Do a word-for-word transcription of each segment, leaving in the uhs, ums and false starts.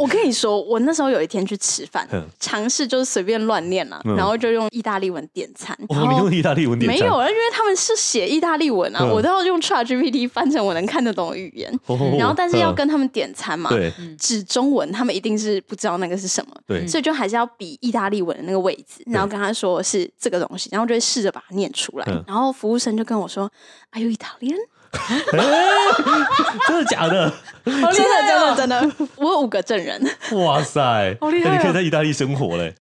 我跟你说，我那时候有一天去吃饭，尝试就是随便乱念啦、嗯，然后就用意大利文点餐。 哦，你用意大利文点餐？ 没有，因为他们是写意大利文啊，嗯、我都要用 ChatGPT 翻成我能看得懂的语言。哦、然后，但是要跟他们点餐嘛，对、嗯，指中文，他们一定是不知道那个是什么，对，所以就还是要比意大利文的那个位置，然后跟他说是这个东西，然后就会试着把它念出来。嗯、然后服务生就跟我说 ：“Are you Italian？” 欸、真的假的？ 真的真的真的，我有五个证人。 哇塞，好厉害、哦！你可以在意大利生活嘞。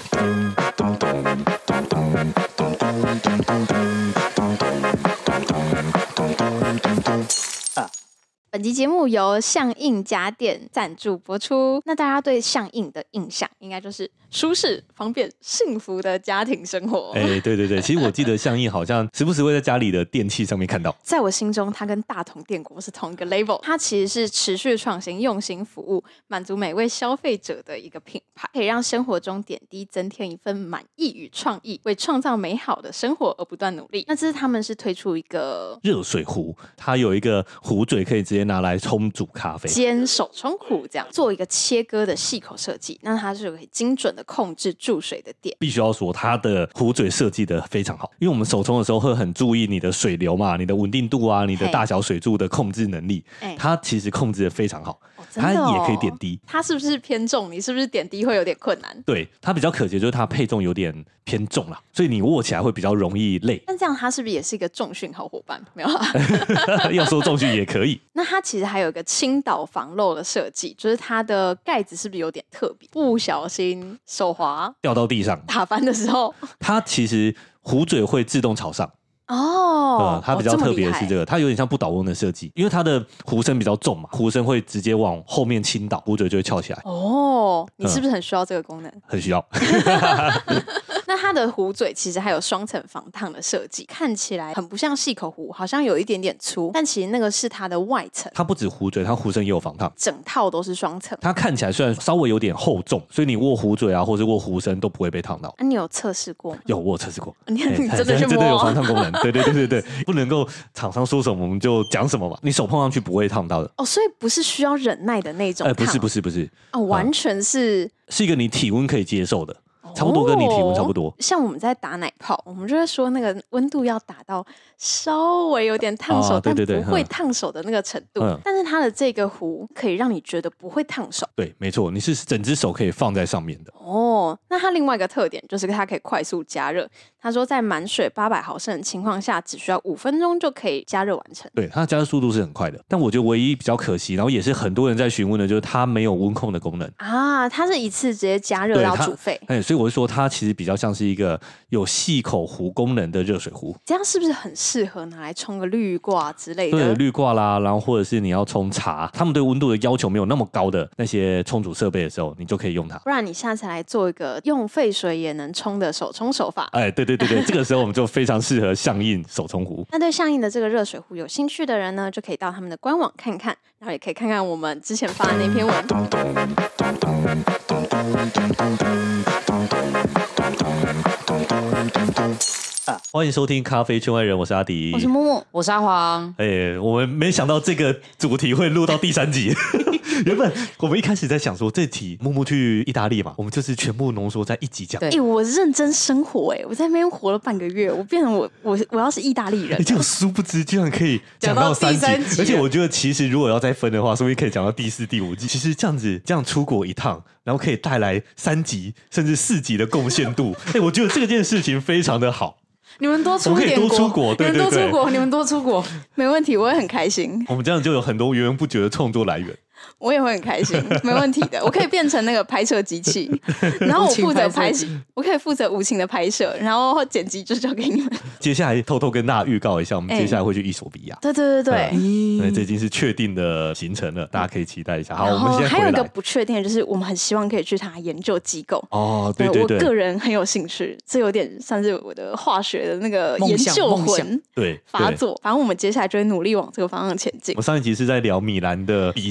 本集节目由象印家电赞助播出。那大家对象印的印象应该就是舒适、方便、幸福的家庭生活。 哎、欸，对对对，其实我记得象印好像时不时会在家里的电器上面看到。 在我心中，它跟大同电锅是同一个 level。它其实是持续创新、用心服务，满足每位消费者的一个品牌，可以让生活中点滴增添一份满意与创意，为创造美好的生活而不断努力。那这是他们是推出一个热水壶，它有一个壶嘴可以直接拿来冲煮咖啡， 兼手冲壶这样做一个切割的细口设计，那它是可以精准的控制注水的点。 必须要说它的壶嘴设计的非常好，因为我们手冲的时候会很注意你的水流嘛，你的稳定度啊，你的大小水柱的控制能力，它其实控制的非常好。哦真的哦、它也可以点滴。 它是不是偏重？你是不是点滴会有点困难？ 对，它比较可惜就是它配重有点偏重啦，所以你握起来会比较容易累。 但这样它是不是也是一个重训好伙伴？没有啦要说重训也可以。 那它其实还有一个倾倒防漏的设计，就是它的盖子是不是有点特别？不小心手滑掉到地上打翻的时候， 它其实壶嘴会自动朝上。 哦、 嗯，它比较特别的是这个，它有点像不倒翁的设计，因为它的壶身比较重嘛，壶身会直接往后面倾倒，壶嘴就会翘起来。 哦，你是不是很需要这个功能？嗯、 很需要。 那它的壶嘴其实还有双层防烫的设计，看起来很不像细口壶，好像有一点点粗，但其实那个是它的外层。 它不止壶嘴，它壶身也有防烫， 整套都是双层。 它看起来虽然稍微有点厚重，所以你握壶嘴啊，或者握壶身都不会被烫到。 啊，你有测试过吗？ 有，我有测试过。 你看，你真的去摸、 真的有防烫功能。对对对对对，不能够厂商说什么我们就讲什么嘛，你手碰上去不会烫到的。 哦，所以不是需要忍耐的那种烫。 哎、呃，不是不是不是， 哦，完全是、嗯、 是一个你体温可以接受的。差不多跟你体温差不多、哦、 像我们在打奶泡，我们就会说那个温度要打到稍微有点烫手、啊、对对对但不会烫手的那个程度、嗯、但是它的这个壶可以让你觉得不会烫手。 对，没错，你是整只手可以放在上面的。 哦，那它另外一个特点就是它可以快速加热，他说在满水八百毫升的情况下只需要五分钟就可以加热完成。 对，它的加热速度是很快的，但我觉得唯一比较可惜，然后也是很多人在询问的，就是它没有温控的功能啊，它是一次直接加热到煮沸。 哎，所以我会说它其实比较像是一个有细口壶功能的热水壶。 这样是不是很适合拿来冲个滤挂之类的？ 对，滤挂啦，然后或者是你要冲茶，他们对温度的要求没有那么高的那些冲煮设备的时候，你就可以用它。 不然你下次来做一个用沸水也能冲的手冲手法。 哎，对对对对，这个时候我们就非常适合象印手冲壶。 那对象印的这个热水壶有兴趣的人呢，就可以到他们的官网看看，然后也可以看看我们之前发的那篇文。 啊、欢迎收听咖啡圈外人，我是阿迪， 我是木木， 我是阿黄。 哎，我们没想到这个主题会录到第三集。原本我们一开始在想说，这题木木去意大利嘛，我们就是全部浓缩在一集讲。 哎、欸，我认真生活哎、欸，我在那边活了半个月，我变成我我我要是意大利人， 就殊不知居然可以讲到三集，而且我觉得其实如果要再分的话，说不定可以讲到第四、第五集。其实这样子这样出国一趟，然后可以带来三集甚至四集的贡献度。哎、欸，我觉得这件事情非常的好。 你们多出一点国， 我们可以多出国，对对对， 你们多出国，你们多出国，没问题，我会很开心。 我们这样就有很多源源不绝的创作来源。 我也会很开心，没问题的。我可以变成那个拍摄机器，然后我负责拍摄，我可以负责无情的拍摄，然后剪辑就交给你们。 接下来偷偷跟大家预告一下，我们接下来会去伊索比亚。 欸、对对对对， 因为这已经是确定的行程了，大家可以期待一下。好，我们先回来。 还有一个不确定的就是，我们很希望可以去他研究机构。 哦，对对对， 我个人很有兴趣，这有点算是我的化学的那个研究魂对发作。反正我们接下来就会努力往这个方向前进。 我上一集是在聊米兰的比赛嘛，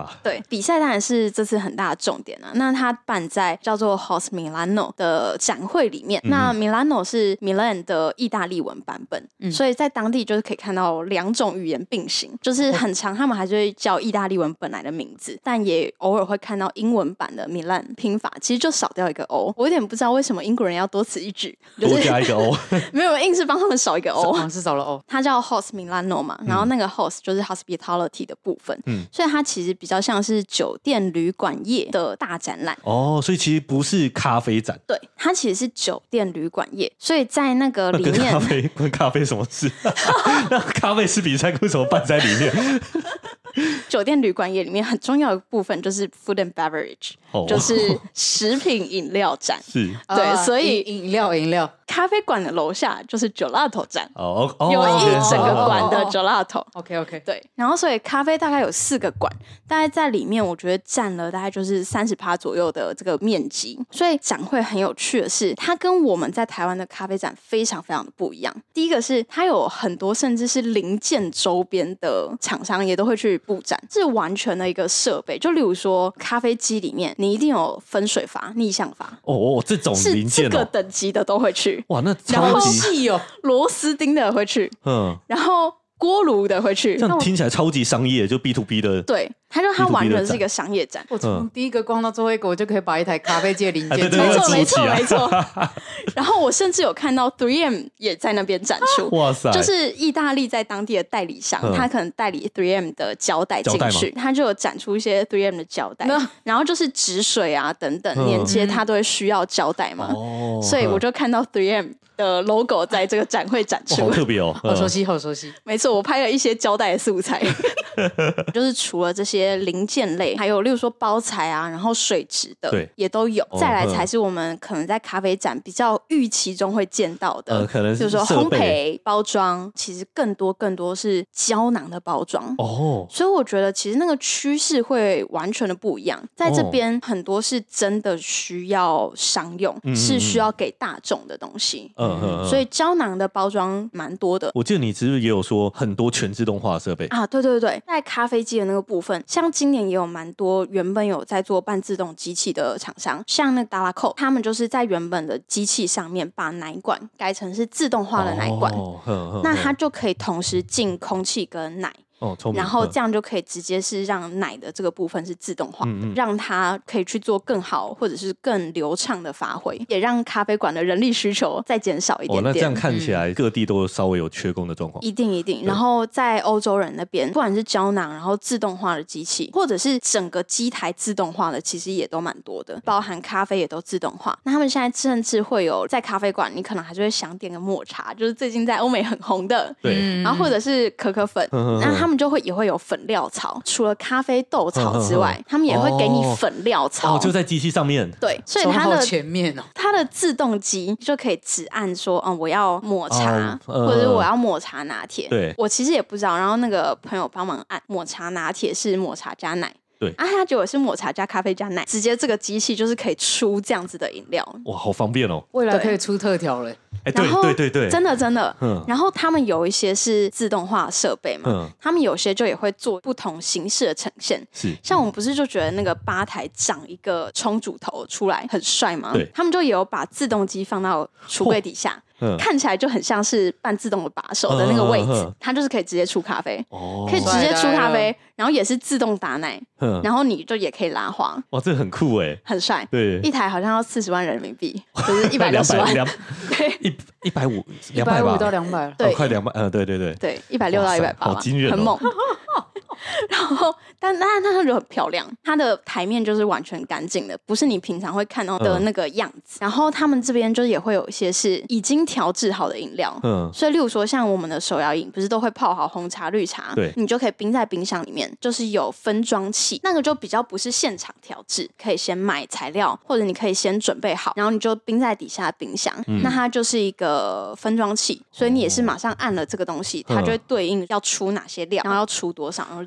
对，比赛当然是这次很大的重点啊。那它办在叫做 Haus Milano 的展会里面，嗯、那 Milano 是 Milan 的意大利文版本、嗯，所以在当地就是可以看到两种语言并行，就是很常他们还是会叫意大利文本来的名字，但也偶尔会看到英文版的 Milan 拼法，其实就少掉一个 O。我有点不知道为什么英国人要多此一举， 就是、多加一个 O， 没有，硬是帮他们少一个 O， 是少了 O。 它叫 Haus Milano 嘛，然后那个 Haus 就是 hospitality 的部分，嗯，所以它其实比较像是酒店旅馆业的大展览。 哦，所以其实不是咖啡展， 对，它其实是酒店旅馆业，所以在那个里面， 跟咖啡跟咖啡什么事？那咖啡师比赛为什么办在里面？ 酒店旅馆业里面很重要的部分就是 food and beverage，、哦、就是食品饮料展。 是， 对， 呃、 所以饮料饮料咖啡馆的楼下就是 gelato 展， 哦哦， 有一整个馆的 gelato。 OK OK， 对，然后所以咖啡大概有四个馆，大概在里面我觉得占了大概就是三十趴左右的这个面积。所以展会很有趣的是，它跟我们在台湾的咖啡展非常非常的不一样。第一个是它有很多甚至是零件周边的厂商也都会去布展，是完全的一个设备。就例如说咖啡机里面，你一定有分水阀、逆向阀， 哦哦，这种零件、哦、 是这个等级的都会去。 哇，那超级细哦， 螺丝钉的会去，嗯，然后锅炉的会去， 这样听起来超级商业，就 B to B 的。 对，它就它完全是一个商业展。 我从第一个逛到最后一个，我就可以把一台咖啡机的零件， 啊、对对没错没错没错。然后我甚至有看到 three M 也在那边展出， 哇塞， 就是意大利在当地的代理商，嗯、他可能代理 three M 的胶带进去，他就有展出一些 three M 的胶带，然后就是止水啊等等、嗯、连接，它都会需要胶带嘛、哦，所以我就看到 three M 的 logo 在这个展会展出， 好特别哦， 好熟悉好熟悉。 没错，我拍了一些胶带的素材，就是除了这些零件类，还有例如说包材啊，然后水质的，对，也都有。再来才是我们可能在咖啡展比较预期中会见到的， 呃、可能是就是说烘焙包装，其实更多更多是胶囊的包装哦。所以我觉得其实那个趋势会完全的不一样，在这边很多是真的需要商用，嗯、是需要给大众的东西。嗯嗯，所以胶囊的包装蛮多的。 我记得你是不是也有说很多全自动化设备啊？对对对，在咖啡机的那个部分，像今年也有蛮多原本有在做半自动机器的厂商，像那个达拉蔻，他们就是在原本的机器上面把奶管改成是自动化的奶管，哦、呵呵呵，那它就可以同时进空气跟奶。 哦， 然后这样就可以直接是让奶的这个部分是自动化的，嗯嗯，让它可以去做更好或者是更流畅的发挥，也让咖啡馆的人力需求再减少一点点。 哦，那这样看起来各地都稍微有缺工的状况。 一定一定。然后在欧洲人那边，不管是胶囊，然后自动化的机器，或者是整个机台自动化的，其实也都蛮多的，包含咖啡也都自动化。那他们现在甚至会有在咖啡馆，你可能还是会想点个抹茶，就是最近在欧美很红的， 对， 然后或者是可可粉，那他们就会也会有粉料槽，除了咖啡豆槽之外，呵呵呵，他们也会给你粉料槽， 哦，就在机器上面。 对，所以它的前面哦， 它的自动机就可以只按说，嗯，我要抹茶，哦，或者是我要抹茶拿铁。 对， 我其实也不知道，然后那个朋友帮忙按抹茶拿铁是抹茶加奶。 对啊，它结果是抹茶加咖啡加奶，直接这个机器就是可以出这样子的饮料。 哇，好方便哦！ 未来可以出特调了。 哎，对对对对， 真的真的。嗯，然后他们有一些是自动化设备嘛，嗯，他们有些就也会做不同形式的呈现。 是， 像我们不是就觉得那个吧台长一个冲煮头出来很帅吗？ 对， 他们就也有把自动机放到橱柜底下。嗯，看起来就很像是半自动的把手的那个位置，嗯嗯嗯，它就是可以直接出咖啡，哦，可以直接出咖啡，然后也是自动打奶，嗯，然后你就也可以拉花。 哇，这很酷哎， 很帅。 对， 一台好像要四十万人民币，就是一百六十万， 对，一一百五， 一百五到两百， 对， 哦，快两百，呃，对对对， 对，一百六到一百八， 好惊人，哦， 很猛。然后，但但是它就很漂亮，它的台面就是完全干净的，不是你平常会看到的那个样子。嗯，然后他们这边就也会有一些是已经调制好的饮料，嗯，所以例如说像我们的手摇饮，不是都会泡好红茶、绿茶， 对， 你就可以冰在冰箱里面，就是有分装器，那个就比较不是现场调制，可以先买材料，或者你可以先准备好，然后你就冰在底下冰箱，嗯，那它就是一个分装器，所以你也是马上按了这个东西，它就会对应要出哪些料，然后要出多少，然后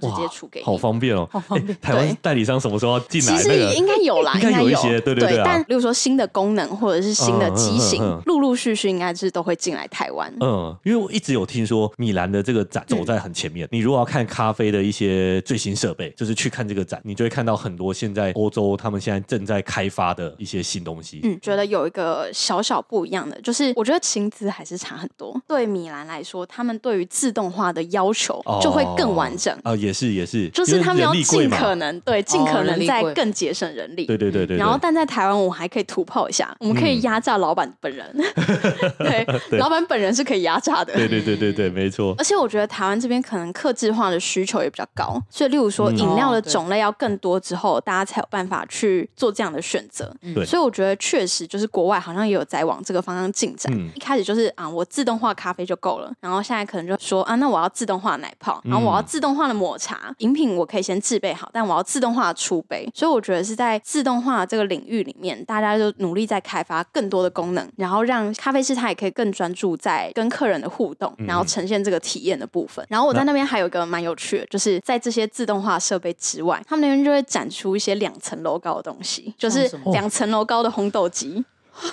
直接出给你， 好方便哦， 好方便。 台湾代理商什么时候要进来？ 其实应该有啦， 应该有一些，对对对。 但例如说新的功能或者是新的机型，陆陆续续应该是都会进来台湾。 嗯，因为我一直有听说米兰的这个展走在很前面。你如果要看咖啡的一些最新设备，就是去看这个展，你就会看到很多现在欧洲他们现在正在开发的一些新东西。 嗯，觉得有一个小小不一样的，就是我觉得薪资还是差很多。对米兰来说，他们对于自动化的要求就会更完整啊、 哦哦，也是也是， 就是他们要尽可能对尽可能在更节省人力。 对对对对。 然后，但在台湾，我们还可以突破一下，我们可以压榨老板本人。对，老板本人是可以压榨的。 对对对对对，没错。 而且我觉得台湾这边可能客制化的需求也比较高，所以例如说饮料的种类要更多之后，大家才有办法去做这样的选择。 对， 所以我觉得确实就是国外好像也有在往这个方向进展。嗯、一开始就是啊，我自动化咖啡就够了，然后现在可能就说啊，那我要自动化奶泡，然后我要自动化的抹茶，饮品我可以先制备好，但我要自动化的出杯。所以我觉得是在自动化这个领域里面，大家就努力在开发更多的功能，然后让咖啡师他也可以更专注在跟客人的互动，然后呈现这个体验的部分。然后我在那边还有一个蛮有趣的，就是在这些自动化设备之外，他们那边就会展出一些两层楼高的东西，就是两层楼高的烘豆机。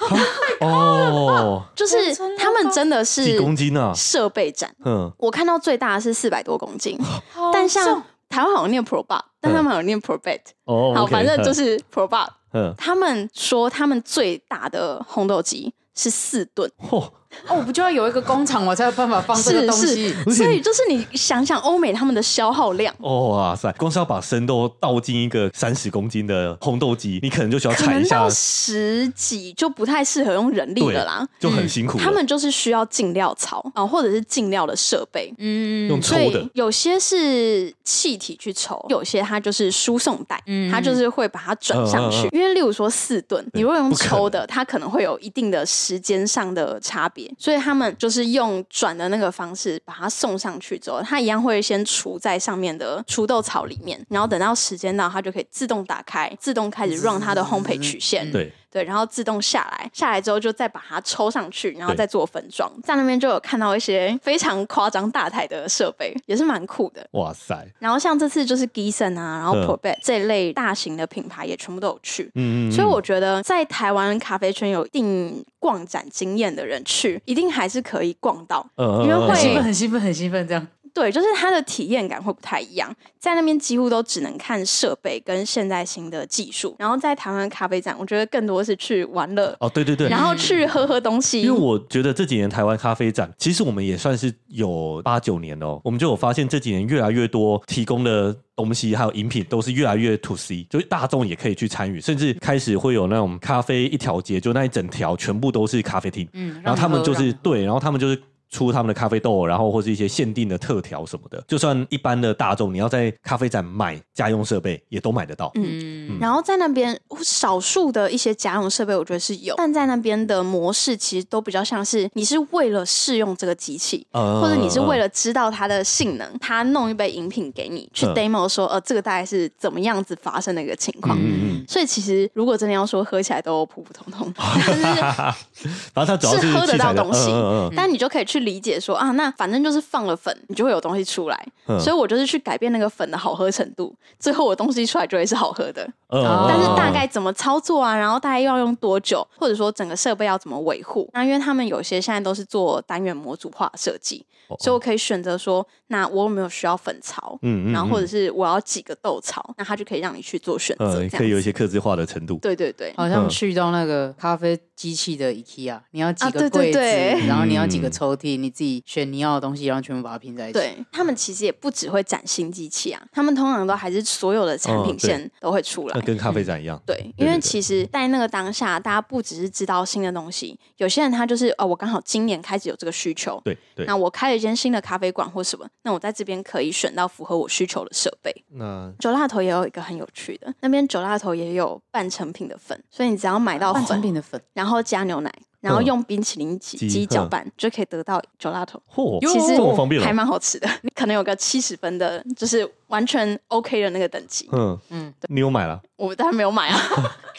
哦， 就是他们真的是几公斤啊？ 设备展，嗯，我看到最大的是四百多公斤，但像台湾好像念 ProBot， 但他们好像念 ProBat， 哦， 好，反正就是 ProBot。嗯，他们说他们最大的烘豆机是四吨。 哦，我不就要有一个工厂，我才有办法放这个东西。 是是，所以就是你想想欧美他们的消耗量， 哦哇塞，光是要把生豆倒进一个三十公斤的烘豆机，你可能就需要踩一下， 可能到十几就不太适合用人力了啦， 就很辛苦了、嗯。 他们就是需要进料槽啊、哦，或者是进料的设备， 嗯，用抽的。 有些是气体去抽，有些它就是输送带，嗯，它就是会把它转上去。嗯嗯嗯、因为例如说四吨，你如果用抽的，它可能会有一定的时间上的差别。所以他们就是用转的那个方式把它送上去之后，它一样会先储在上面的储豆槽里面，然后等到时间到，它就可以自动打开，自动开始 run 它的烘焙曲线。 对。 对，然后自动下来，下来之后就再把它抽上去，然后再做分装。在那边就有看到一些非常夸张大台的设备，也是蛮酷的。 哇塞！ 然后像这次就是 Gießen 啊，然后 ProBat 这一类大型的品牌也全部都有去。嗯嗯。所以我觉得在台湾咖啡圈有一定逛展经验的人去，一定还是可以逛到，嗯、因为会很兴奋、很兴奋、很兴奋这样。 对，就是它的体验感会不太一样，在那边几乎都只能看设备跟现在新的技术，然后在台湾咖啡展，我觉得更多是去玩乐哦，对对对， 然后去喝喝东西。 因为我觉得这几年台湾咖啡展，其实我们也算是有八九年哦，我们就有发现这几年越来越多提供的东西还有饮品都是越来越 to C， 就是大众也可以去参与，甚至开始会有那种咖啡一条街，就那一整条全部都是咖啡厅，嗯，然后他们就是对，然后他们就是出他们的咖啡豆，然后或是一些限定的特调什么的，就算一般的大众，你要在咖啡展买家用设备也都买得到。 嗯，嗯然后在那边少数的一些家用设备，我觉得是有，但在那边的模式其实都比较像是你是为了试用这个机器，呃、或者你是为了知道它的性能，他弄一杯饮品给你去 demo 说，呃，这个大概是怎么样子发生的一个情况。嗯嗯。所以其实如果真的要说喝起来都普普通通，但是然后它主要 是, 是喝得到东西， 嗯嗯嗯、但你就可以去理解说啊，那反正就是放了粉，你就会有东西出来，嗯、所以我就是去改变那个粉的好喝程度，最后我东西出来就会是好喝的。嗯、但是大概怎么操作啊，然后大概要用多久，或者说整个设备要怎么维护，那因为他们有些现在都是做单元模组化设计，哦、所以我可以选择说，那我有没有需要粉槽，嗯嗯嗯然后或者是我要几个豆槽，那他就可以让你去做选择，嗯， 可以有一些客制化的程度。 对对对， 好像去到那个咖啡机器的 IKEA， 你要几个柜子，啊、对对对然后你要几个抽屉，你自己选你要的东西，然后全部把它拼在一起。 对，他们其实也不只会展新机器啊，他们通常都还是所有的产品线都会出来， 那跟咖啡展一样。 嗯、对，因为其实在那个当下，大家不只是知道新的东西，有些人他就是哦，我刚好今年开始有这个需求， 对对， 那我开了一间新的咖啡馆或什么，那我在这边可以选到符合我需求的设备。那酒辣头也有一个很有趣的，那边酒辣头也有半成品的粉，所以你只要买到粉， 半成品的粉， 然后加牛奶。然后用冰淇淋机搅拌，就可以得到酒辣头。 哦、 其实这么方便， 还蛮好吃的。你可能有个七十分的，就是完全 OK 的那个等级。嗯嗯，你有买了？ 我当然没有买啊。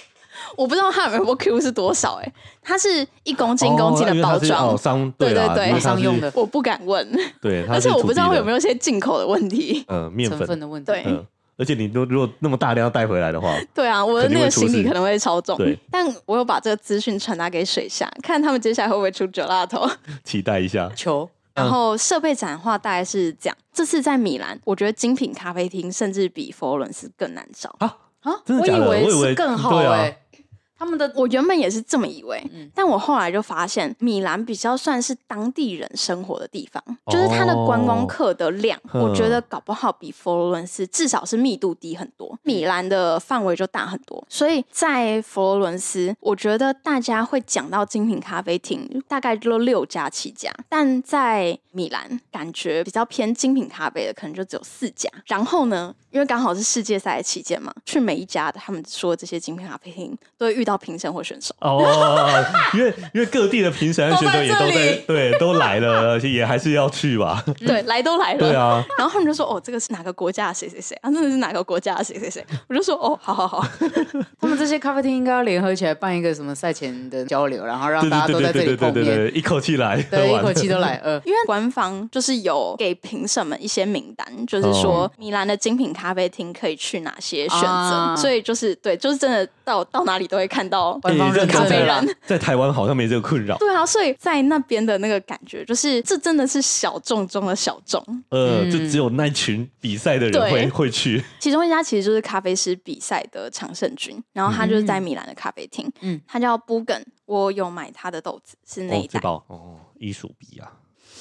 我不知道它的 Maple Q 是多少哎、欸，它是一公斤一公斤的包装， 哦，商对对对， 商用的， 我不敢问， 对， 而且我不知道有没有一些进口的问题， 呃，面粉成分的问题， 对。 嗯而且你如如果那么大量要带回来的话， 对啊，我的那个行李可能会超重。 对， 但我有把这个资讯传达给水下，看他们接下来会不会出gelato， 期待一下。 求。 然后设备展的话大概是这样。这次在米兰，我觉得精品咖啡厅甚至比佛罗伦斯更难找啊啊！ 真的假的？ 我以为是更好哎、欸。他们的我原本也是这么以为、嗯，但我后来就发现，米兰比较算是当地人生活的地方，哦、就是它的观光客的量，我觉得搞不好比佛罗伦斯至少是密度低很多，米兰的范围就大很多。所以在佛罗伦斯，我觉得大家会讲到精品咖啡厅，大概就六家七家，但在米兰感觉比较偏精品咖啡的，可能就只有四家。然后呢，因为刚好是世界赛的期间嘛，去每一家的他们说这些精品咖啡厅都会遇到评审或选手哦，因为因为各地的评审和选手也都在，对，都来了，而且也还是要去吧。 对，来都来了。 对啊， 然后他们就说：“哦，这个是哪个国家的谁谁谁啊？真的是哪个国家的谁谁谁？”我就说：“哦，好好好。” 他们这些咖啡厅应该要联合起来办一个什么赛前的交流，然后让大家都在这里碰面， 对对对对对对，一口气来， 对，一口气都来。呃， 因为官方就是有给评审们一些名单，就是说、哦、米兰的精品咖啡厅可以去哪些选择，啊、所以就是对，就是真的到到哪里都会看到官方认咖啡人。 在台湾好像没这个困扰。 对啊，所以在那边的那个感觉，就是这真的是小众中的小众。 呃，嗯、就只有那群比赛的人会会去。其中一家其实就是咖啡师比赛的常胜军，然后他就是在米兰的咖啡厅，嗯，他叫 Bugen， 我有买他的豆子，是那一代。 哦，哦，艺术比啊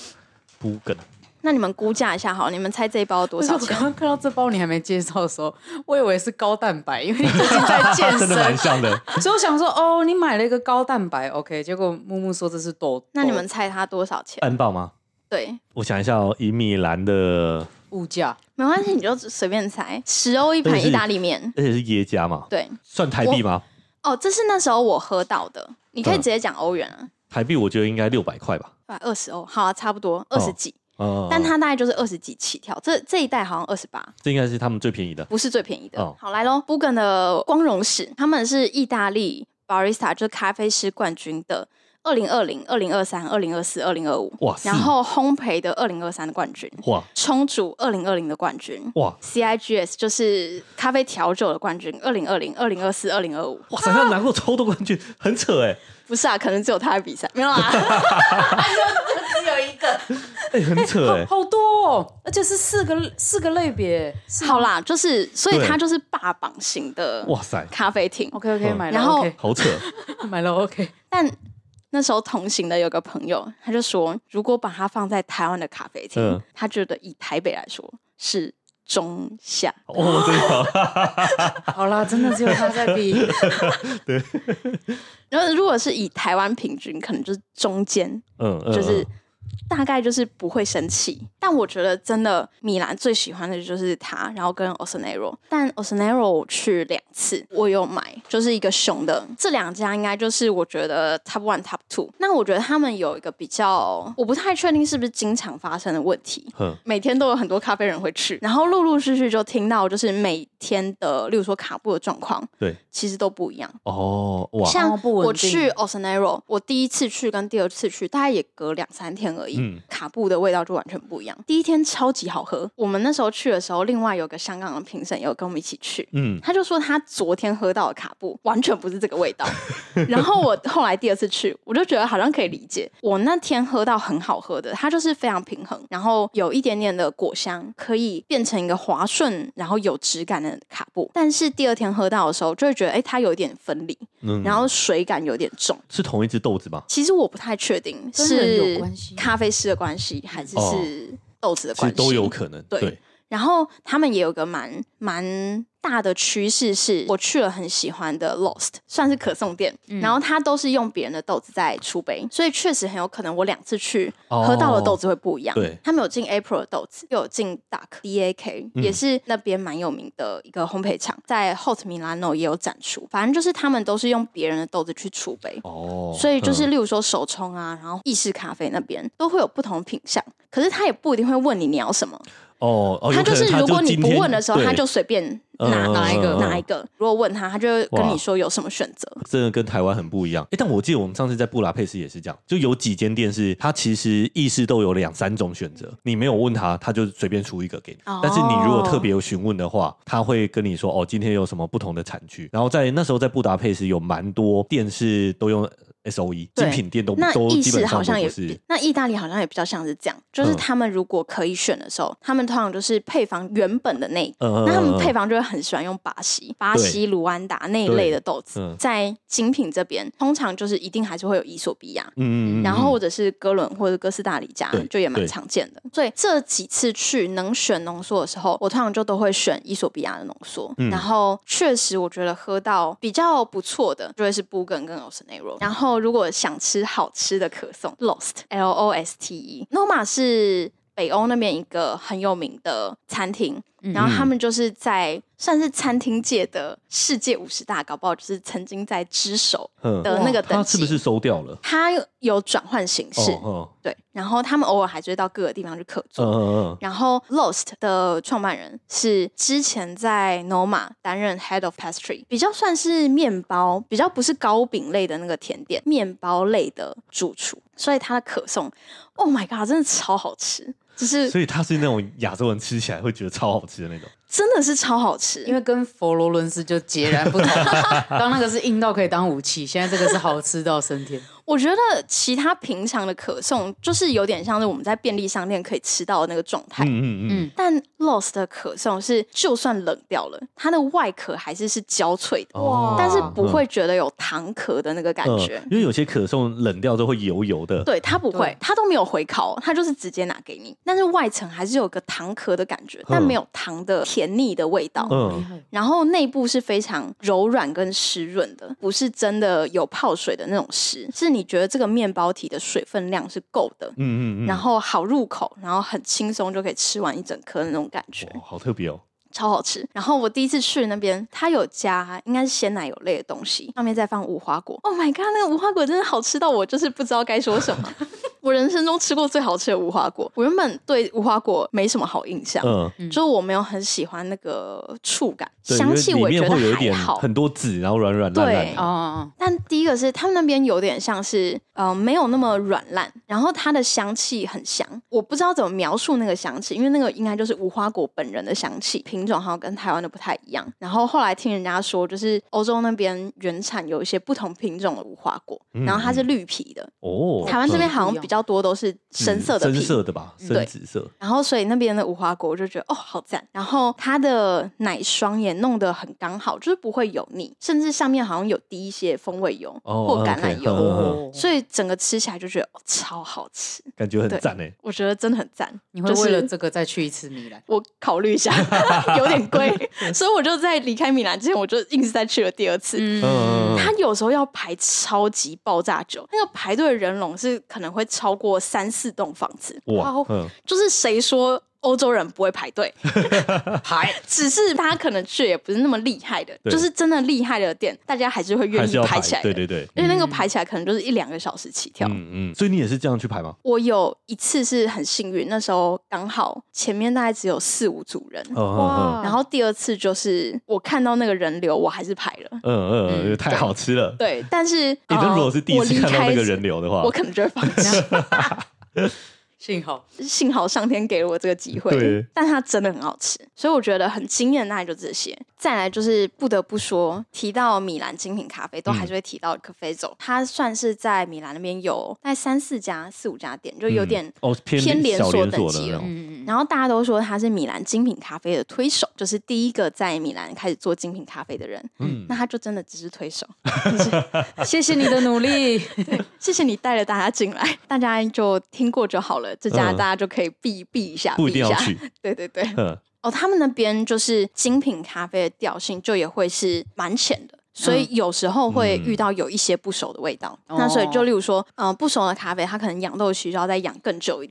，Bugen。 那你们估价一下好，你们猜这一包多少钱？ 我刚刚看到这包你还没介绍的时候，我以为是高蛋白，因为你最近在健身， 真的蛮像的。 所以我想说，哦，你买了一个高蛋白 ，OK， 结果木木说这是豆。 那你们猜它多少钱？ 安报吗？ 对， 我想一下哦，以米兰的物价， 没关系，你就随便猜，十欧一盘意大利面， 而且是耶加嘛？ 对， 算台币吗？ 哦，这是那时候我喝到的，你可以直接讲欧元啊。 嗯、台币我觉得应该六百块吧， 百二十欧，好、啊，差不多二十几。哦，但它大概就是二十几起跳，这这一代好像二十八， 这应该是他们最便宜的， 不是最便宜的。 哦、 好，来咯 Bugen 的光荣史，他们是意大利 barista 就是咖啡师冠军的二零二零、二零二三、二零二四、二零二五，哇！然后烘焙的二零二三的冠军，哇！冲煮二零二零的冠军，哇 ！C I G S 就是咖啡调酒的冠军，二零二零、二零二四、二零二五， 哇塞，他拿过超多冠军，很扯哎。 不是啊，可能只有他在比赛，没有啊， 只有一个， 哎、欸，很扯哎、欸， 好, 好多哦，而且是四个四个类别。 好啦，就是所以他就是霸榜型的，哇塞，咖啡厅 ，OK OK，、嗯、买了， 然后 okay, 好扯， 买了 OK， 但。那时候同行的有个朋友，他就说，如果把它放在台湾的咖啡厅，嗯、他觉得以台北来说是中下。 哦，真的， 好啦，真的只有他在比。 对。 然后如果是以台湾平均，可能就是中间，嗯，就是。大概就是不会生气，但我觉得真的米兰最喜欢的就是它，然后跟 Osanero， 但 Osanero 我去两次，我有买，就是一个熊的，这两家应该就是我觉得 top one top two。那我觉得他们有一个比较，我不太确定是不是经常发生的问题，每天都有很多咖啡人会去，然后陆陆续续就听到就是每天的，例如说卡布的状况，对，其实都不一样哦。哇，像我去 Osanero， 我第一次去跟第二次去，大概也隔两三天而已。嗯，卡布的味道就完全不一样。第一天超级好喝，我们那时候去的时候，另外有个香港的评审也有跟我们一起去，嗯，他就说他昨天喝到的卡布完全不是这个味道。然后我后来第二次去，我就觉得好像可以理解。我那天喝到很好喝的，它就是非常平衡，然后有一点点的果香，可以变成一个滑顺，然后有质感的卡布。但是第二天喝到的时候，就会觉得哎、欸，它有一点分离，嗯，然后水感有点重。 是同一只豆子吗？ 其实我不太确定，是咖啡师的关系还是是豆子的关系， 其实都有可能。对， 对，然后他们也有个蛮蛮大的趋势，是我去了很喜欢的 Lost， 算是可颂店，嗯、然后它都是用别人的豆子在出杯，所以确实很有可能我两次去、哦、喝到的豆子会不一样。对，他们有进 April 的豆子，又有进 Duck D A K，、嗯、也是那边蛮有名的一个烘焙厂，在 Hot Milano 也有展出。反正就是他们都是用别人的豆子去出杯，哦，所以就是例如说手冲啊，然后意式咖啡那边都会有不同的品项，可是他也不一定会问你你要什么。 哦哦， 他就是如果你不问的时候， 他就随便拿哪一个哪一个。如果问他，他就会跟你说有什么选择。 真的跟台湾很不一样。哎，但我记得我们上次在布达佩斯也是这样，就有几间店是它其实意式都有两三种选择，你没有问他，他就随便出一个给你。哦、但是你如果特别有询问的话，他会跟你说哦，今天有什么不同的产区。然后在那时候在布达佩斯有蛮多店是都用 S O E 精品店都都基本上都不是。 那意大利好像也比较像是这样，就是他们如果可以选的时候，嗯、他们通常就是配方原本的那一个，嗯、那他们配方就会很喜欢用巴西、巴西、卢安达那一类的豆子。嗯、在精品这边，通常就是一定还是会有伊索比亚，嗯嗯，然后或者是哥伦或者哥斯达黎加，就也蛮常见的。所以这几次去能选浓缩的时候，我通常就都会选伊索比亚的浓缩。嗯、然后确实我觉得喝到比较不错的，就会是布根跟 Rossonero。然后如果想吃好吃的可颂 Lost L O S T E Noma 是北欧那边一个很有名的餐厅，嗯、然后他们就是在算是餐厅界的世界五十大，搞不好就是曾经在之首的那个等级。 他是不是收掉了？ 他有转换形式，哦哦对。然后他们偶尔还是会到各个地方去客座。哦哦然后 Lost 的创办人是之前在 Noma 担任 Head of Pastry， 比较算是面包，比较不是糕饼类的那个甜点，面包类的主厨。所以他的可颂 ，Oh my god， 真的超好吃。就是， 所以它是那种亚洲人吃起来会觉得超好吃的那种， 真的是超好吃， 因为跟佛罗伦斯就截然不同。刚那个是硬到可以当武器，现在这个是好吃到升天。 我觉得其他平常的可颂就是有点像是我们在便利商店可以吃到的那个状态，嗯嗯嗯。但 Lost 的可颂是就算冷掉了，它的外壳还是是焦脆的，哇！但是不会觉得有糖壳的那个感觉， 嗯、因为有些可颂冷掉之后会油油的， 对，它不会，它都没有回烤，它就是直接拿给你，但是外层还是有个糖壳的感觉，但没有糖的甜腻的味道，嗯。然后内部是非常柔软跟湿润的，不是真的有泡水的那种湿，是你觉得这个面包体的水分量是够的，嗯嗯嗯，然后好入口，然后很轻松就可以吃完一整颗的那种感觉， 哇，好特别哦。 超好吃。然后我第一次去那边，它有加应该是鲜奶油类的东西，上面再放无花果。Oh my god， 那个无花果真的好吃到我就是不知道该说什么。我人生中吃过最好吃的无花果。我原本对无花果没什么好印象，嗯，就是我没有很喜欢那个触感，香气我也觉得还好， 很多籽，然后软软烂烂。 对，哦。但第一个是他们那边有点像是，呃，没有那么软烂，然后它的香气很香。我不知道怎么描述那个香气，因为那个应该就是无花果本人的香气。品种好像跟台湾的不太一样，然后后来听人家说，就是欧洲那边原产有一些不同品种的无花果，嗯、然后它是绿皮的哦。台湾这边好像比较多都是深色的皮， 深色的吧，深紫色。 然后所以那边的无花果我就觉得哦好赞，然后它的奶霜也弄得很刚好，就是不会油腻，甚至上面好像有滴一些风味油、哦、或橄榄油，哦、所以整个吃起来就觉得、哦、超好吃， 感觉很赞哎。 我觉得真的很赞。 你会为了这个再去一次米兰？ 我考虑一下。有点贵，所以我就在离开米兰之前，我就硬是再去了第二次。嗯，他有时候要排超级爆炸久，那个排队的人龙是可能会超过三四栋房子。哇，嗯、就是谁说欧洲人不会排队排，只是他可能去也不是那么厉害的，就是真的厉害的店，大家还是会愿意排起来的。 对对对， 因为那个排起来可能就是一两个小时起跳。 嗯嗯，所以你也是这样去排吗？ 我有一次是很幸运，那时候刚好前面大概只有四五组人，哇！然后第二次就是我看到那个人流，我还是排了。 嗯嗯，太好吃了。 对，但是你那如果是第一次看到那个人流的话， 我可能就会放弃。 幸好幸好上天给了我这个机会，对，但它真的很好吃，所以我觉得很惊艳。大概就这些。再来就是不得不说，提到米兰精品咖啡，都还是会提到 Caffezzo， 它算是在米兰那边有大概三四家、四五家店，就有点偏连锁等级了。嗯、然后大家都说他是米兰精品咖啡的推手，就是第一个在米兰开始做精品咖啡的人。嗯，那他就真的只是推手。 谢谢你的努力， 对，谢谢你带了大家进来，大家就听过就好了。这家大家就可以避避一下， 不一定要去。 对对对。哦，他们那边就是精品咖啡的调性就也会是蛮浅的，所以有时候会遇到有一些不熟的味道。嗯、那所以就例如说，嗯、呃，不熟的咖啡，它可能养豆需要再养更久一点。 对。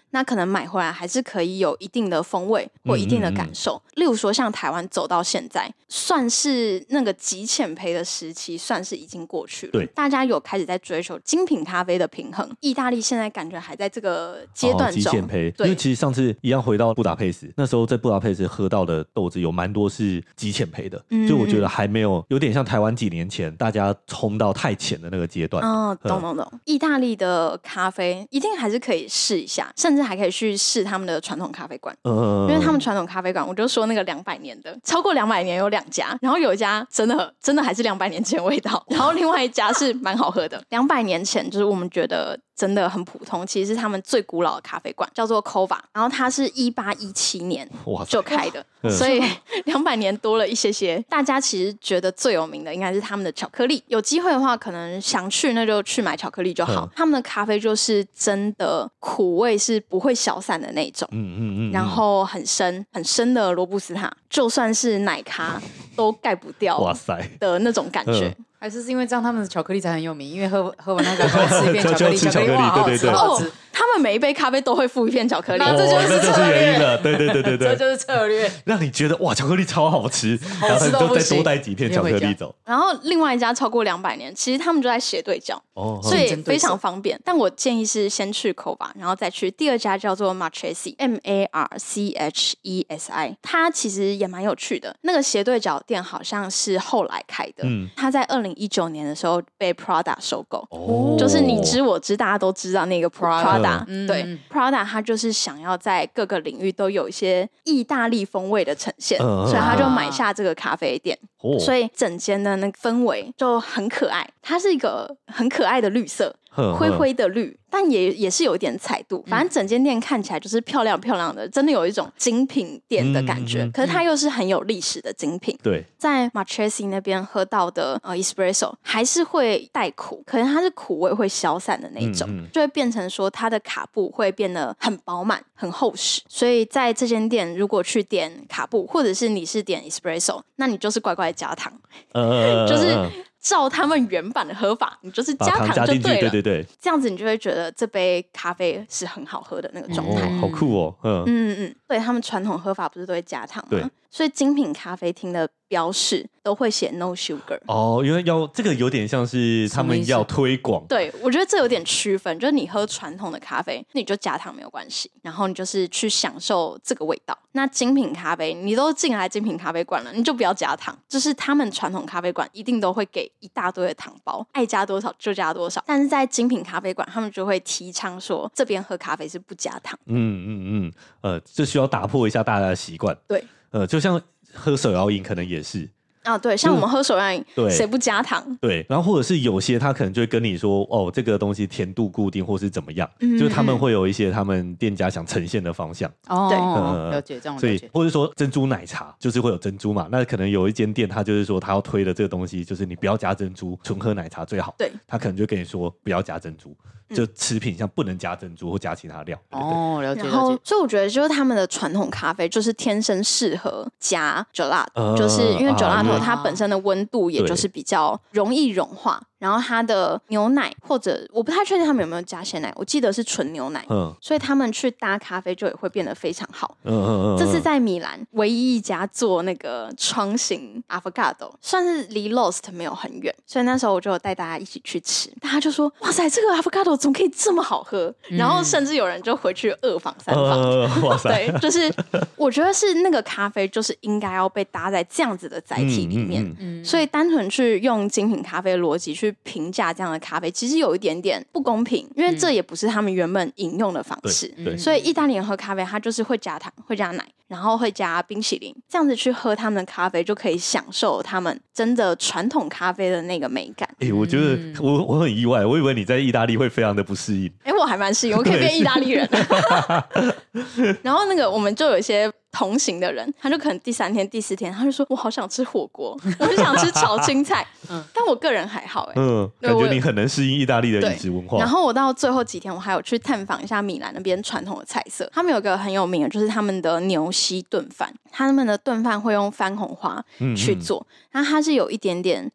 那可能买回来还是可以有一定的风味或一定的感受。嗯嗯嗯，例如说像台湾走到现在，算是那个极浅焙的时期算是已经过去了，对，大家有开始在追求精品咖啡的平衡。意大利现在感觉还在这个阶段中，极浅焙，因为其实上次一样回到布达佩斯，那时候在布达佩斯喝到的豆子有蛮多是极浅焙的，嗯，所以我觉得还没有有点像台湾几年前大家冲到太浅的那个阶段。 哦，懂懂懂。意大利的咖啡一定还是可以试一下，甚至还可以去试他们的传统咖啡馆，嗯，因为他们传统咖啡馆，我就说那个两百年的，超过两百年有两家，然后有一家真的真的还是两百年前味道，然后另外一家是蛮好喝的。两百年前就是我们觉得真的很普通，其实是他们最古老的咖啡馆，叫做 Cova， 然后它是一八一七年就开的，所以两百年多了一些些。大家其实觉得最有名的应该是他们的巧克力，有机会的话可能想去那就去买巧克力就好。他们的咖啡就是真的苦味是不会消散的那种，嗯嗯嗯，然后很深很深的罗布斯塔，就算是奶咖都盖不掉的那种感觉。 还是是因为这样他们的巧克力才很有名，因为喝喝完那个喝吃一片巧克力，巧克力哇好好吃好吃。 他们每一杯咖啡都会附一片巧克力， 那这就是策略了。对对对对对， 这就是策略， 让你觉得哇巧克力超好吃，然后你就再多带几片巧克力走。 然后另外一家超过两百年，其实他们就在斜对角，哦，所以非常方便。但我建议是先去 Cova， 然后再去第二家叫做 Marchesi M A R C H E S I， 它其实也蛮有趣的。那个斜对角店好像是后来开的，嗯，它在二零一九年的时候被 Prada 收购，哦，就是你知我知，大家都知道那个 Prada，嗯，对，嗯，Prada 它就是想要在各个领域都有一些意大利风味的呈现，嗯，所以他就买下这个咖啡店，哦，所以整间的那个氛围就很可爱，它是一个很可爱的绿色，灰灰的绿，但也也是有一点彩度，反正整间店看起来就是漂亮漂亮的，真的有一种精品店的感觉，嗯嗯嗯，可是它又是很有历史的精品。对，在 Marchesi 那边喝到的呃 espresso 还是会带苦，可能它是苦味会消散的那种，嗯嗯，就会变成说它的卡布会变得很饱满很厚实，所以在这间店如果去点卡布或者是你是点 espresso， 那你就是乖乖加糖，呃，就是照他们原版的喝法，你就是加糖就对了，对对对，这样子你就会觉得这杯咖啡是很好喝的那个状态， 哦，好酷哦，嗯嗯嗯，对，他们传统喝法不是都会加糖吗？对，所以精品咖啡厅的标示都会写 no sugar。 哦，因为要这个有点像是他们要推广。 对，我觉得这有点区分，就是你喝传统的咖啡，你就加糖没有关系，然后你就是去享受这个味道。那精品咖啡，你都进来精品咖啡馆了，你就不要加糖。就是他们传统咖啡馆一定都会给一大堆的糖包，爱加多少就加多少。但是在精品咖啡馆，他们就会提倡说，这边喝咖啡是不加糖。 嗯嗯嗯，呃，这需要打破一下大家的习惯。 对， 呃，就像喝手摇饮可能也是。 啊，对，像我们喝手摇饮，谁不加糖？ 对，然后或者是有些他可能就会跟你说，哦，这个东西甜度固定，或是怎么样，嗯、就是他们会有一些他们店家想呈现的方向。 哦，对，呃、了解这样。 所以，或者说珍珠奶茶，就是会有珍珠嘛，那可能有一间店，他就是说他要推的这个东西，就是你不要加珍珠，纯喝奶茶最好。对，他可能就跟你说不要加珍珠。就食品像不能加珍珠或加其他料。 哦，了解了解。 然后，所以我觉得就是他们的传统咖啡就是天生适合加 gelato，呃、就是因为 gelato 它本身的温度也就是比较容易融化。然后它的牛奶或者我不太确定他们有没有加鲜奶，我记得是纯牛奶，嗯，所以他们去搭咖啡就也会变得非常好。嗯嗯嗯，这是在米兰唯一一家做那个窗型 avocado， 算是离 Lost 没有很远，所以那时候我就有带大家一起去吃，大家就说哇塞，这个 avocado 怎么可以这么好喝？嗯、然后甚至有人就回去二访三访，呃、哇塞，对，就是我觉得是那个咖啡就是应该要被搭在这样子的载体里面，嗯嗯嗯，所以单纯去用精品咖啡逻辑去评价这样的咖啡其实有一点点不公平，因为这也不是他们原本饮用的方式，嗯、所以意大利人喝咖啡他就是会加糖会加奶然后会加冰淇淋，这样子去喝他们的咖啡就可以享受他们真的传统咖啡的那个美感。 哎、欸，我觉得我我很意外，我以为你在意大利会非常的不适应。 哎、欸，我还蛮适应，我可以变意大利人。然后那个我们就有一些同行的人，他就可能第三天第四天他就说我好想吃火锅，我就想吃炒青菜。嗯，但我个人还好哎、欸， 嗯，感觉你很能适应意大利的饮食文化。 然后我到最后几天我还有去探访一下米兰那边传统的菜色，他们有个很有名的就是他们的牛膝炖饭，他们的炖饭会用番红花去做，那、嗯嗯、它是有一点点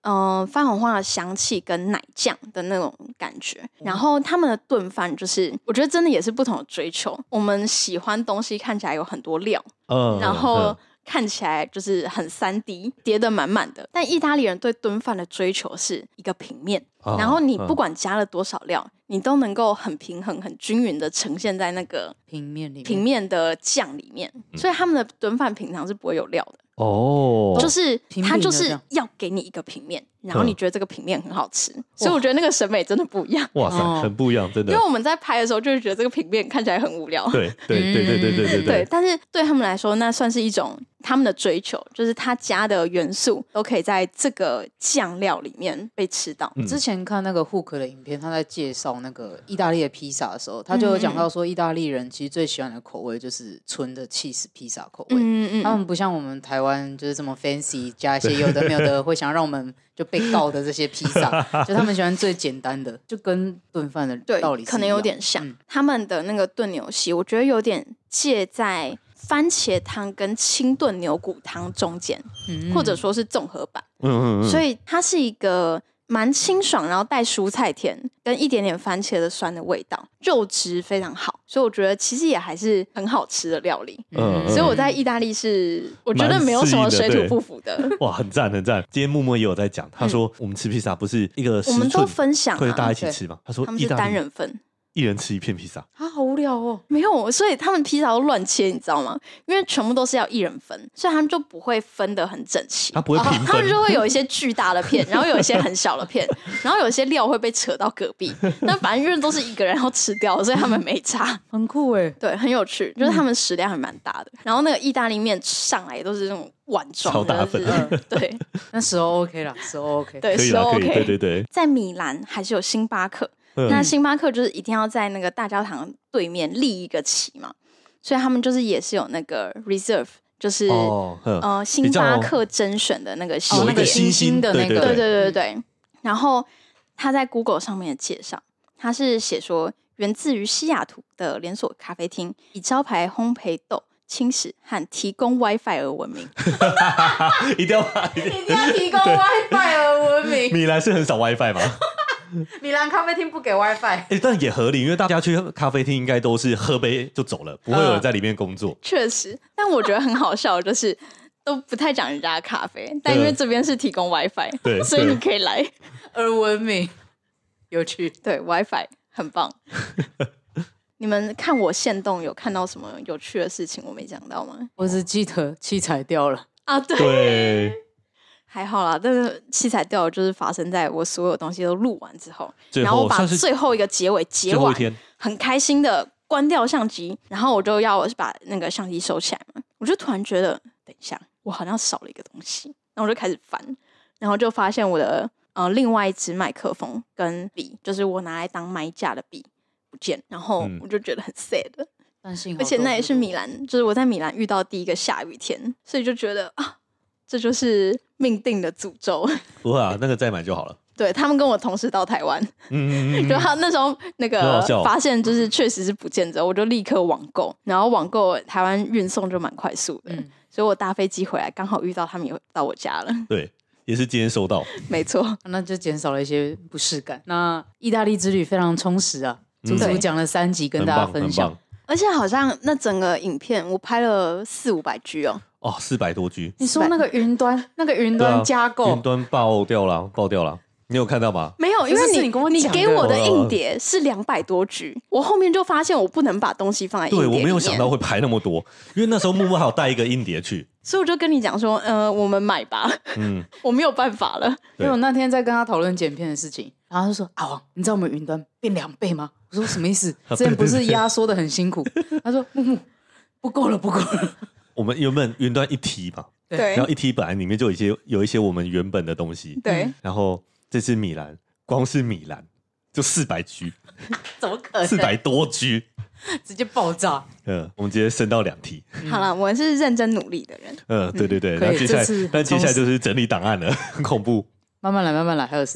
嗯、呃、番红花的香气跟奶酱的那种感觉。然后他们的炖饭就是我觉得真的也是不同的追求，我们喜欢东西看起来有很多料，嗯，然后看起来就是很 三 D 叠得满满的，但意大利人对炖饭的追求是一个平面，哦，然后你不管加了多少料，嗯，你都能够很平衡很均匀的呈现在那个平面里面平面的酱里面，嗯，所以他们的炖饭平常是不会有料的哦， 就是他就是要给你一个平面，然后你觉得这个平面很好吃，所以我觉得那个审美真的不一样。 哇塞，很不一样，真的。 因为我们在拍的时候就会觉得这个平面看起来很无聊， 对对对对对对对对。但是对他们来说，那算是一种他们的追求，就是他加的元素都可以在这个酱料里面被吃到。 嗯，之前看那个 Hook 的影片，他在介绍那个意大利的披萨的时候，他就有讲到说，意大利人其实最喜欢的口味就是纯的 cheese 披萨口味。嗯嗯，他们不像我们台湾就是这么 fancy， 加一些有的没有的，会想让我们就被告的这些披萨，就他们喜欢最简单的，就跟炖饭的道理是一样， 可能有点像。嗯，他们的那个炖牛膝，我觉得有点介在番茄汤跟清炖牛骨汤中间，嗯，或者说是综合版。嗯嗯嗯，所以它是一个蛮清爽，然后带蔬菜甜跟一点点番茄的酸的味道，肉质非常好，所以我觉得其实也还是很好吃的料理。嗯，所以我在意大利是我觉得没有什么水土不服的。 哇，很赞很赞！今天默默也有在讲，他说我们吃披萨不是一个， 我们都分享，啊， 会大家一起吃嘛？他说他们是单人份。 一人吃一片披萨啊，好无聊哦。 没有，所以他们披萨都乱切，你知道吗？因为全部都是要一人分，所以他们就不会分得很整齐。 他不会平分， 他们就会有一些巨大的片，然后有一些很小的片，然后有一些料会被扯到隔壁。但反正因为都是一个人要吃掉，所以他们没差。 很酷哎， 对，很有趣，就是他们食量还蛮大的。然后那个意大利面上来都是那种碗状， 超大份。 就是，对， 那时候 OK 啦，时候 OK， 对，时候 OK， 对对对。 在米兰还是有星巴克。那星巴克就是一定要在那个大教堂对面立一个旗嘛，所以他们就是也是有那个 reserve， 就是、哦、呃星巴克甄选的那个系列， 哦，那个星星的那个， 对对对对对。然后他在 Google 上面的介绍，他是写说源自于西雅图的连锁咖啡厅，以招牌烘焙豆、轻食和提供 WiFi 而闻名。 一定要一定要提供 WiFi 而闻名。 米兰是很少 WiFi 吗？ 米兰咖啡厅不给 WiFi， 欸，但也合理，因为大家去咖啡厅应该都是喝杯就走了，不会有人在里面工作。 确、呃、实，但我觉得很好笑，就是都不太讲人家的咖啡，但因为这边是提供 WiFi， 对，所以你可以来而闻名，有趣。 对 WiFi 很棒。你们看我限动有看到什么有趣的事情我没讲到吗？ 我只记得器材掉了啊，对。 对， 还好啦，但是器材掉就是发生在我所有东西都录完之后，然后我把最后一个结尾结完，很开心的关掉相机，然后我就要把那个相机收起来嘛，我就突然觉得等一下我好像少了一个东西，然后我就开始翻，然后就发现我的呃另外一支麦克风跟笔，就是我拿来当麦架的笔不见，然后我就觉得很 sad， 但幸好， 而且那也是米兰，就是我在米兰遇到第一个下雨天，所以就觉得啊，这就是命定的诅咒。 不会啊，那个再买就好了。 对，他们跟我同时到台湾，嗯嗯嗯，就他那时候那个发现就是确实是不见着，我就立刻网购，然后网购台湾运送就蛮快速的，嗯，所以我搭飞机回来刚好遇到他们有到我家了。 对，也是今天收到， 没错， 那就减少了一些不适感。那意大利之旅非常充实啊，足足讲了三集跟大家分享， 而且好像那整个影片我拍了四五百 G 哦。 哦，四百多 G。 你说那个云端，那个云端加购， 云端爆掉了，爆掉了。你有看到吗？ 没有，因为你你给我的硬碟是两百多 G， 我后面就发现我不能把东西放在硬碟里面。 对，我没有想到会排那么多，因为那时候木木还有带一个硬碟去， 所以我就跟你讲说，呃，我们买吧，嗯，我没有办法了。 因为我那天在跟他讨论剪片的事情，然后他就说：“阿王，你知道我们云端变两倍吗？”我说：“什么意思？之前不是压缩的很辛苦？”他说：“木木，不够了，不够了。” 我们原本云端一 T 嘛， 对， 然后一 T 本来里面就有一些有一些我们原本的东西， 对， 然后这次米兰。光是米兰就四百 G， 怎么可能？ 四百多 G， 直接爆炸。 嗯，我们直接升到两 T。 嗯、好了，我是认真努力的人。 嗯，对对对。那接下来，但接下来就是整理档案了，很恐怖。 慢慢来，慢慢来，还有时间。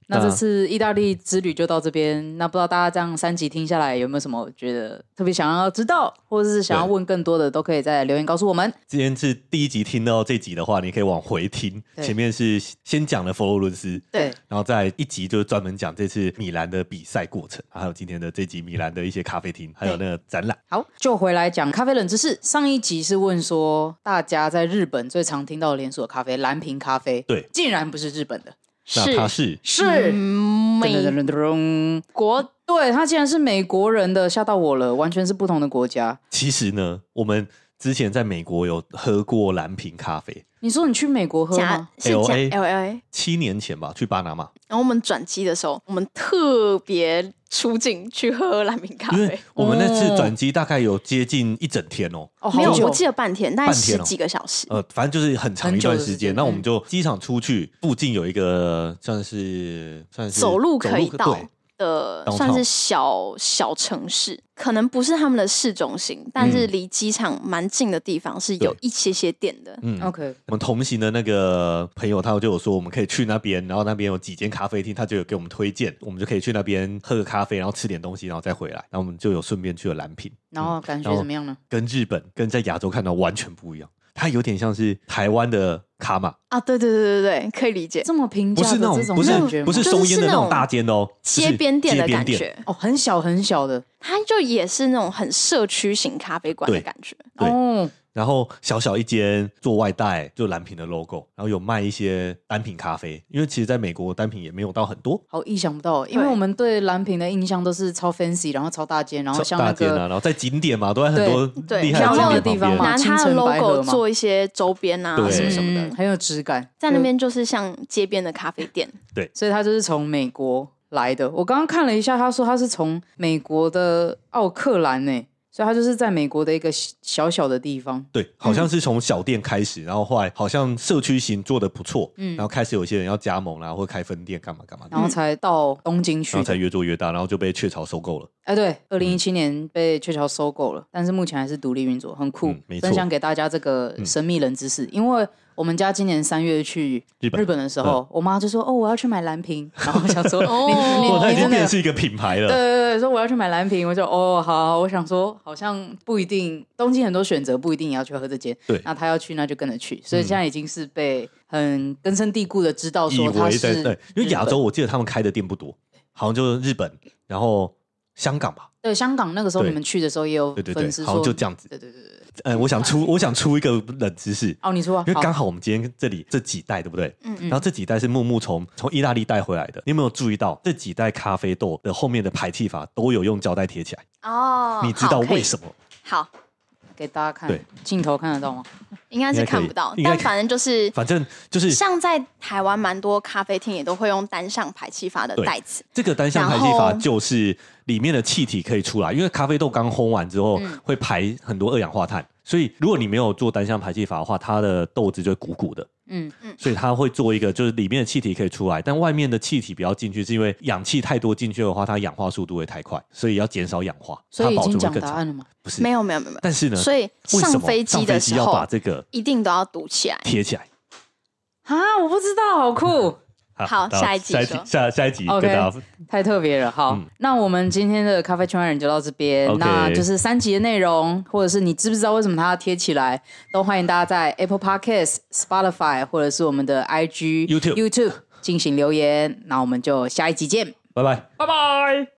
那这次意大利之旅就到这边，那不知道大家这样三集听下来有没有什么觉得特别想要知道，或者是想要问更多的，都可以在留言告诉我们。 今天是第一集听到这集的话，你可以往回听，前面是先讲了佛罗伦斯， 对， 然后再一集就是专门讲这次米兰的比赛过程，还有今天的这集米兰的一些咖啡厅，还有那个展览。 好，就回来讲咖啡冷知识。上一集是问说大家在日本最常听到的连锁咖啡蓝瓶咖啡， 对， 竟然不是日本的。 那他是是美国， 对，他竟然是美国人的，吓到我了，完全是不同的国家。 其实呢，我们之前在美国有喝过蓝瓶咖啡。 你说你去美国喝吗？ 是 L A L A 七年前吧，去巴拿马。 然后我们转机的时候，我们特别出境去喝蓝瓶咖啡，因为我们那次转机大概有接近一整天哦。 哦，没有，我记得半天，大概十几个小时。 呃，反正就是很长一段时间。那我们就机场出去，附近有一个算是算是走路可以到的，算是小小城市，可能不是他们的市中心，但是离机场蛮近的地方是有一些些店的。 嗯 ，OK。 我们同行的那个朋友，他就有说我们可以去那边，然后那边有几间咖啡厅，他就有给我们推荐，我们就可以去那边喝个咖啡，然后吃点东西，然后再回来。然后我们就有顺便去了蓝瓶， 然后感觉怎么样呢？ 跟日本跟在亚洲看到完全不一样。它有点像是台湾的卡玛啊，对对对对对，可以理解。 这么平价的这种感觉吗？ 不是不是收烟的那种大间的哦， 街边店的感觉哦，很小很小的， 它就也是那种很社区型咖啡馆的感觉。 对。哦，然后小小一间做外带，就蓝瓶的 logo， 然后有卖一些单品咖啡，因为其实在美国单品也没有到很多。 好意想不到，因为我们对蓝瓶的印象都是超 fancy， 然后超大间，然后像那个大间啊，然后在景点嘛，都在很多厉害的地方嘛， 拿它的 logo 做一些周边啊什么什么的， 嗯，很有质感。 在那边就是像街边的咖啡店， 对， 所以它就是从美国来的。我刚刚看了一下，他说他是从美国的奥克兰呢。所以它就是在美国的一个小小的地方， 对，好像是从小店开始，嗯、然后后来好像社区型做的不错，嗯，然后开始有些人要加盟啦，或开分店干嘛干嘛的， 然后才到东京去， 然后才越做越大，然后就被雀巢收购了。 哎，对，二零一七年被雀巢收购了，但是目前还是独立运作，很酷。嗯、分享给大家这个神秘冷知识，嗯、因为我们家今年三月去日本, 日本的时候，嗯、我妈就说：“哦，我要去买蓝瓶。”然后我想说：“哦，你你它已经变成是一个品牌了。” 对对对，说我要去买蓝瓶，我就哦好，我想说好像不一定，东京很多选择，不一定也要去喝这间。 对， 那他要去，那就跟着去。所以现在已经是被很根深蒂固的知道说他是对，因为亚洲我记得他们开的店不多，好像就是日本，然后香港吧。 对，香港那个时候你们去的时候也有粉丝说， 好像就这样子。 对对对对。 呃，我想出，我想出一个冷知识哦，你说啊， 因为刚好我们今天这里这几袋，对不对？嗯嗯。然后这几袋是木木从从意大利带回来的，你有没有注意到这几袋咖啡豆的后面的排气阀都有用胶带贴起来？哦，你知道为什么？ 好， 给大家看，对，镜头看得到吗？ 应该是看不到，但反正就是反正就是像在台湾蛮多咖啡厅也都会用单向排气阀的袋子。 这个单向排气阀就是里面的气体可以出来，因为咖啡豆刚烘完之后会排很多二氧化碳，所以如果你没有做单向排气阀的话，它的豆子就会鼓鼓的。嗯嗯，所以它会做一个，就是里面的气体可以出来，但外面的气体不要进去，是因为氧气太多进去的话，它氧化速度会太快，所以要减少氧化。 所以已经讲答案了吗？ 不是， 没有没有没有。 但是呢， 所以上飞机的时候要把这个一定都要堵起来， 贴起来。 啊，我不知道，好酷。 好，下一集下一集下下一集 ，OK， 跟大家太特别了。好，嗯、那我们今天的咖啡圈外人就到这边。Okay. 那就是三集的内容，或者是你知不知道为什么它要贴起来，都欢迎大家在 Apple Podcast、Spotify 或者是我们的 I G、YouTube、YouTube 进行留言。那我们就下一集见， 拜拜， 拜拜。